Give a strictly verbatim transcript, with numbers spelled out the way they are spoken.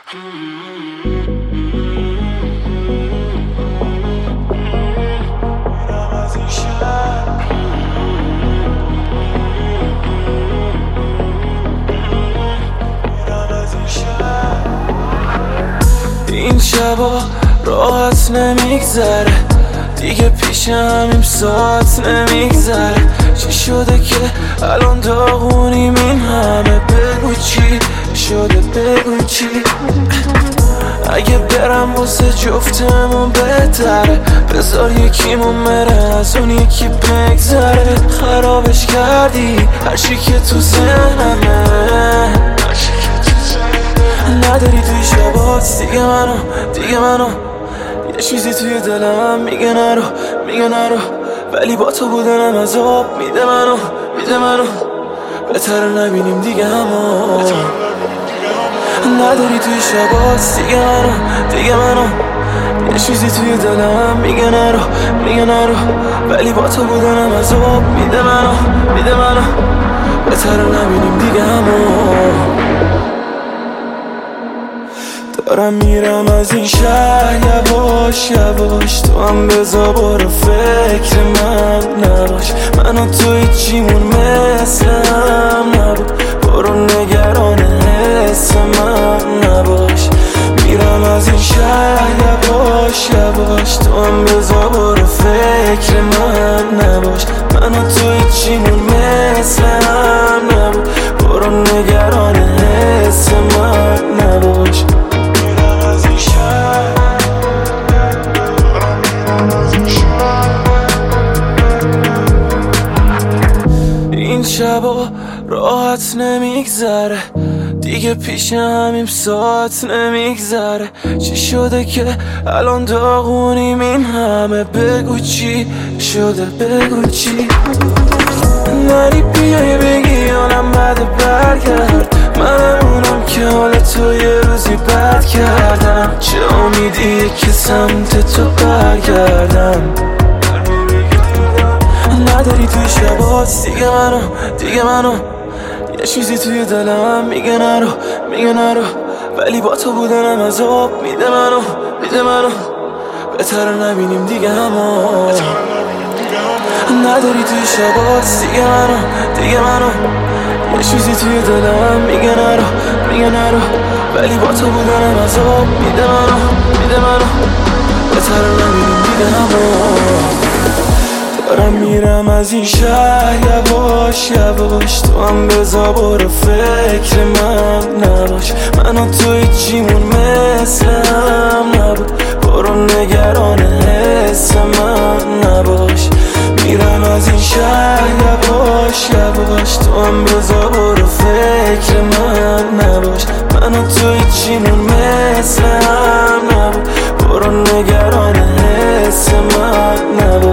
این شبا راحت نمیگذره دیگه پیش همیم ساعت نمیگذره. چی شده که الان داغونیم این همه؟ بگو چی شده بگو چی. اگه برم واسه جفتمون بهتره، بذار یکیمون بره از اون یکی بگذره. خرابش کردی هرچی که تو ذهنمه، نداری توی شبات دیگه منو دیگه منو یه چیزی توی دلم میگه نرو میگه نرو، ولی با تو بودنم عذاب میده منو میده منو. بهتر نبینیم دیگه همو، نداری توی شبات دیگه منو دیگه منو یه چیزی توی دلم میگه نرو میگه نرو، ولی با تو بودنم عذاب میده منو میده منو. بهتر نبینیم دیگه همو. دارم میرم از این شهر یواش یواش، تو هم بذار برو فکر من نباش. من و تو هیچیمون مثل هم نبود، برو نگران حس من نباش. میرم از این شهر یواش یواش، تو هم بذار برو فکر من نباش. من و تو هیچیمون مثل هم نبود، برو نگران حس من نباش. این شبا راحت نمیگذره دیگه پیش همیم ساعت نمیگذره. چی شده که الان داغونیم این همه؟ بگو چی شده بگو چی. نری بیای بگی حالم بده برگرد، منم اونم که حال تو یه روزی بد کردم. چه امیدیه که سمت تو برگردم؟ نداری توی شبات دیگه منو دیگه منو یه چیزی توی دلم میگه نرو میگه نرو، ولی با تو بودنم عذاب میده منو میده منو. بهتر نبینیم دیگه همو، نداری توی شبات دیگه منو دیگه منو یه چیزی توی دلم میگه نرو میگه نرو، ولی با تو بودنم عذاب میده منو میده منو. بهتر نبینیم دیگه همو. دارم میرم از این شهر یواش یواش، تو هم بذار برو فکر من نباش. من و تو هیچیمون مثل هم نبود، برو نگران حس من نباش. میرم از این شهر یواش یواش، تو هم بذار برو فکر من نباش. من و تو هیچیمون مثل هم نبود، برو نگران حس من نباش.